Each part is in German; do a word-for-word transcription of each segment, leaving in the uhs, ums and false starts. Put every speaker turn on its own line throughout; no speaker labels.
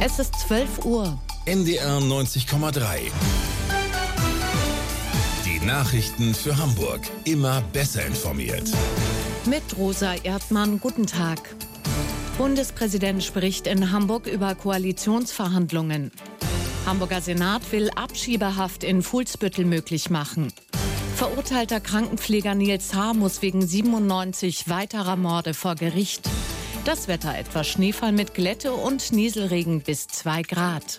Es ist zwölf Uhr.
N D R neunzig Komma drei. Die Nachrichten für Hamburg. Immer besser informiert.
Mit Rosa Erdmann, guten Tag. Bundespräsident spricht in Hamburg über Koalitionsverhandlungen. Hamburger Senat will Abschiebehaft in Fuhlsbüttel möglich machen. Verurteilter Krankenpfleger Nils H. muss wegen siebenundneunzig weiterer Morde vor Gericht. Das Wetter: etwas Schneefall mit Glätte und Nieselregen bis zwei Grad.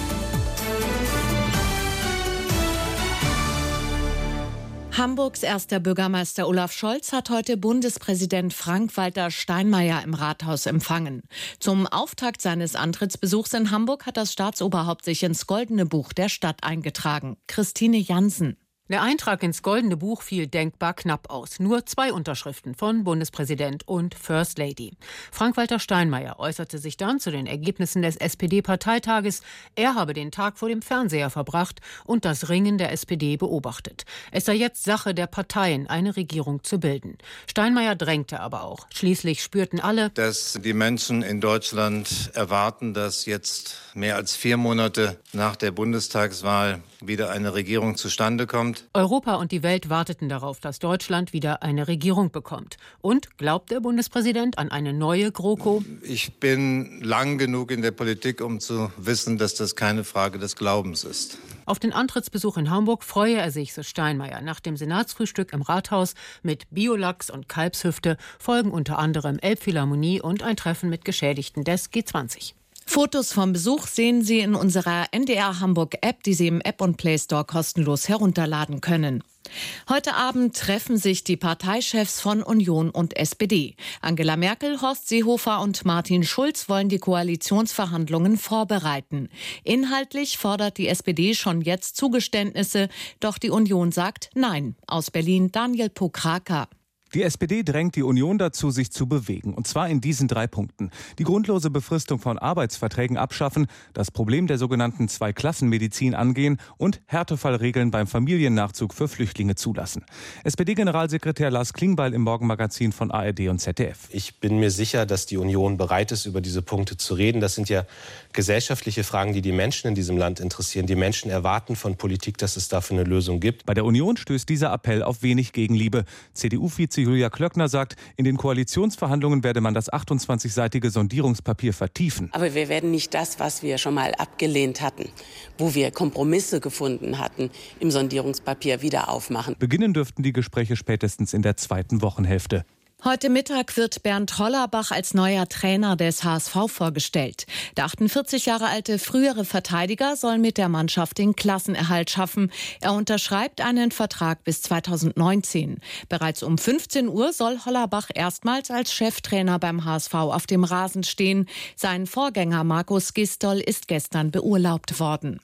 Hamburgs erster Bürgermeister Olaf Scholz hat heute Bundespräsident Frank-Walter Steinmeier im Rathaus empfangen. Zum Auftakt seines Antrittsbesuchs in Hamburg hat das Staatsoberhaupt sich ins Goldene Buch der Stadt eingetragen. Christine Jansen.
Der Eintrag ins Goldene Buch fiel denkbar knapp aus. Nur zwei Unterschriften von Bundespräsident und First Lady. Frank-Walter Steinmeier äußerte sich dann zu den Ergebnissen des S P D-Parteitages. Er habe den Tag vor dem Fernseher verbracht und das Ringen der S P D beobachtet. Es sei jetzt Sache der Parteien, eine Regierung zu bilden. Steinmeier drängte aber auch. Schließlich spürten alle,
dass die Menschen in Deutschland erwarten, dass jetzt mehr als vier Monate nach der Bundestagswahl wieder eine Regierung zustande kommt.
Europa und die Welt warteten darauf, dass Deutschland wieder eine Regierung bekommt. Und glaubt der Bundespräsident an eine neue GroKo?
Ich bin lang genug in der Politik, um zu wissen, dass das keine Frage des Glaubens ist.
Auf den Antrittsbesuch in Hamburg freue er sich, so Steinmeier. Nach dem Senatsfrühstück im Rathaus mit Biolachs und Kalbshüfte folgen unter anderem Elbphilharmonie und ein Treffen mit Geschädigten des G zwanzig.
Fotos vom Besuch sehen Sie in unserer N D R Hamburg App, die Sie im App und Play Store kostenlos herunterladen können. Heute Abend treffen sich die Parteichefs von Union und S P D. Angela Merkel, Horst Seehofer und Martin Schulz wollen die Koalitionsverhandlungen vorbereiten. Inhaltlich fordert die S P D schon jetzt Zugeständnisse, doch die Union sagt Nein. Aus Berlin Daniel Pokraka.
Die S P D drängt die Union dazu, sich zu bewegen. Und zwar in diesen drei Punkten. Die grundlose Befristung von Arbeitsverträgen abschaffen, das Problem der sogenannten Zweiklassenmedizin angehen und Härtefallregeln beim Familiennachzug für Flüchtlinge zulassen. S P D-Generalsekretär Lars Klingbeil im Morgenmagazin von A R D und Z D F.
Ich bin mir sicher, dass die Union bereit ist, über diese Punkte zu reden. Das sind ja gesellschaftliche Fragen, die die Menschen in diesem Land interessieren. Die Menschen erwarten von Politik, dass es dafür eine Lösung gibt.
Bei der Union stößt dieser Appell auf wenig Gegenliebe. C D U-Vize Julia Klöckner sagt, in den Koalitionsverhandlungen werde man das achtundzwanzigseitige Sondierungspapier vertiefen.
Aber wir werden nicht das, was wir schon mal abgelehnt hatten, wo wir Kompromisse gefunden hatten, im Sondierungspapier wieder aufmachen.
Beginnen dürften die Gespräche spätestens in der zweiten Wochenhälfte.
Heute Mittag wird Bernd Hollerbach als neuer Trainer des H S V vorgestellt. Der achtundvierzig Jahre alte frühere Verteidiger soll mit der Mannschaft den Klassenerhalt schaffen. Er unterschreibt einen Vertrag bis zweitausendneunzehn. Bereits um fünfzehn Uhr soll Hollerbach erstmals als Cheftrainer beim H S V auf dem Rasen stehen. Sein Vorgänger Markus Gistol ist gestern beurlaubt worden.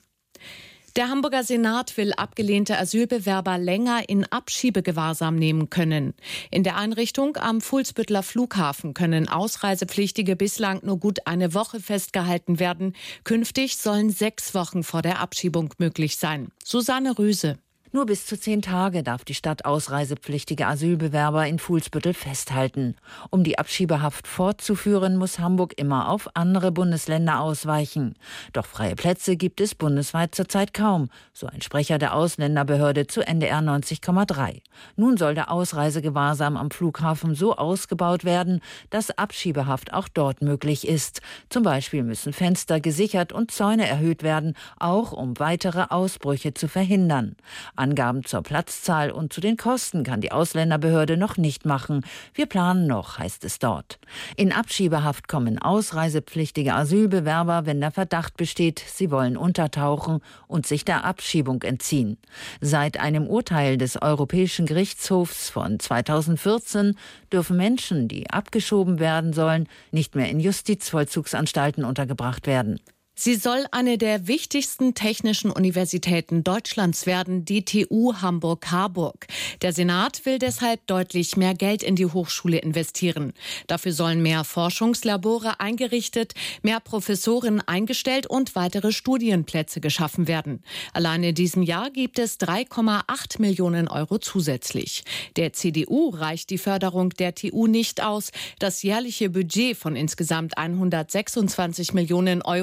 Der Hamburger Senat will abgelehnte Asylbewerber länger in Abschiebegewahrsam nehmen können. In der Einrichtung am Fuhlsbütteler Flughafen können Ausreisepflichtige bislang nur gut eine Woche festgehalten werden. Künftig sollen sechs Wochen vor der Abschiebung möglich sein. Susanne Rüse.
Nur bis zu zehn Tage darf die Stadt ausreisepflichtige Asylbewerber in Fuhlsbüttel festhalten. Um die Abschiebehaft fortzuführen, muss Hamburg immer auf andere Bundesländer ausweichen. Doch freie Plätze gibt es bundesweit zurzeit kaum, so ein Sprecher der Ausländerbehörde zu N D R neunzig Komma drei. Nun soll der Ausreisegewahrsam am Flughafen so ausgebaut werden, dass Abschiebehaft auch dort möglich ist. Zum Beispiel müssen Fenster gesichert und Zäune erhöht werden, auch um weitere Ausbrüche zu verhindern. Angaben zur Platzzahl und zu den Kosten kann die Ausländerbehörde noch nicht machen. Wir planen noch, heißt es dort. In Abschiebehaft kommen ausreisepflichtige Asylbewerber, wenn der Verdacht besteht, sie wollen untertauchen und sich der Abschiebung entziehen. Seit einem Urteil des Europäischen Gerichtshofs von zweitausendvierzehn dürfen Menschen, die abgeschoben werden sollen, nicht mehr in Justizvollzugsanstalten untergebracht werden.
Sie soll eine der wichtigsten technischen Universitäten Deutschlands werden, die T U Hamburg-Harburg. Der Senat will deshalb deutlich mehr Geld in die Hochschule investieren. Dafür sollen mehr Forschungslabore eingerichtet, mehr Professoren eingestellt und weitere Studienplätze geschaffen werden. Allein in diesem Jahr gibt es drei Komma acht Millionen Euro zusätzlich. Der C D U reicht die Förderung der T U nicht aus. Das jährliche Budget von insgesamt hundertsechsundzwanzig Millionen Euro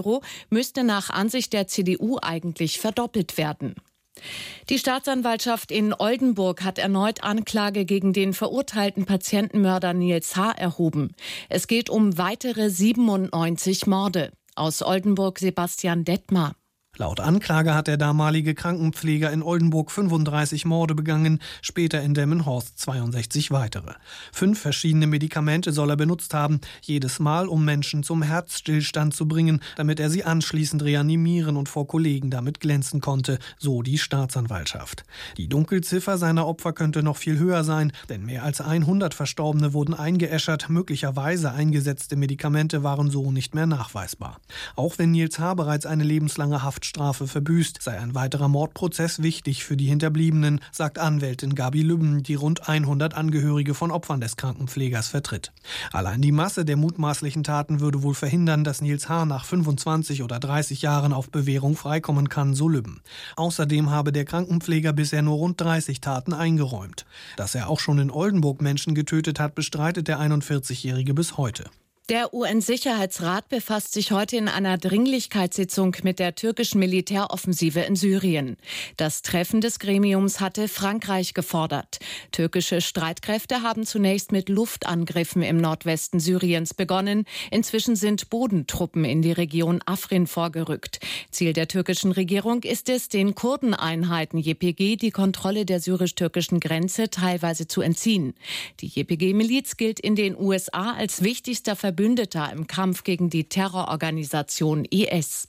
müsste nach Ansicht der C D U eigentlich verdoppelt werden. Die Staatsanwaltschaft in Oldenburg hat erneut Anklage gegen den verurteilten Patientenmörder Nils H. erhoben. Es geht um weitere siebenundneunzig Morde. Aus Oldenburg Sebastian Detmar.
Laut Anklage hat der damalige Krankenpfleger in Oldenburg fünfunddreißig Morde begangen, später in Delmenhorst zweiundsechzig weitere. Fünf verschiedene Medikamente soll er benutzt haben, jedes Mal, um Menschen zum Herzstillstand zu bringen, damit er sie anschließend reanimieren und vor Kollegen damit glänzen konnte, so die Staatsanwaltschaft. Die Dunkelziffer seiner Opfer könnte noch viel höher sein, denn mehr als hundert Verstorbene wurden eingeäschert, möglicherweise eingesetzte Medikamente waren so nicht mehr nachweisbar. Auch wenn Nils H. bereits eine lebenslange Haft Strafe verbüßt, sei ein weiterer Mordprozess wichtig für die Hinterbliebenen, sagt Anwältin Gabi Lübben, die rund hundert Angehörige von Opfern des Krankenpflegers vertritt. Allein die Masse der mutmaßlichen Taten würde wohl verhindern, dass Nils H. nach fünfundzwanzig oder dreißig Jahren auf Bewährung freikommen kann, so Lübben. Außerdem habe der Krankenpfleger bisher nur rund dreißig Taten eingeräumt. Dass er auch schon in Oldenburg Menschen getötet hat, bestreitet der einundvierzigjährige bis heute.
Der U N-Sicherheitsrat befasst sich heute in einer Dringlichkeitssitzung mit der türkischen Militäroffensive in Syrien. Das Treffen des Gremiums hatte Frankreich gefordert. Türkische Streitkräfte haben zunächst mit Luftangriffen im Nordwesten Syriens begonnen. Inzwischen sind Bodentruppen in die Region Afrin vorgerückt. Ziel der türkischen Regierung ist es, den Kurdeneinheiten J P G die Kontrolle der syrisch-türkischen Grenze teilweise zu entziehen. Die J P G-Miliz gilt in den U S A als wichtigster Verbündeter Verbündeter im Kampf gegen die Terrororganisation I S.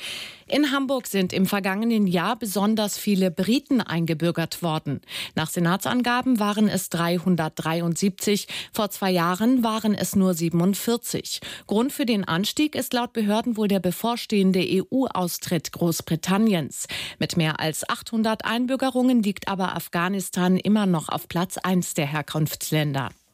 In Hamburg sind im vergangenen Jahr besonders viele Briten eingebürgert worden. Nach Senatsangaben waren es dreihundertdreiundsiebzig, vor zwei Jahren waren es nur siebenundvierzig. Grund für den Anstieg ist laut Behörden wohl der bevorstehende E U-Austritt Großbritanniens. Mit mehr als achthundert Einbürgerungen liegt aber Afghanistan immer noch auf Platz eins der Herkunftsländer.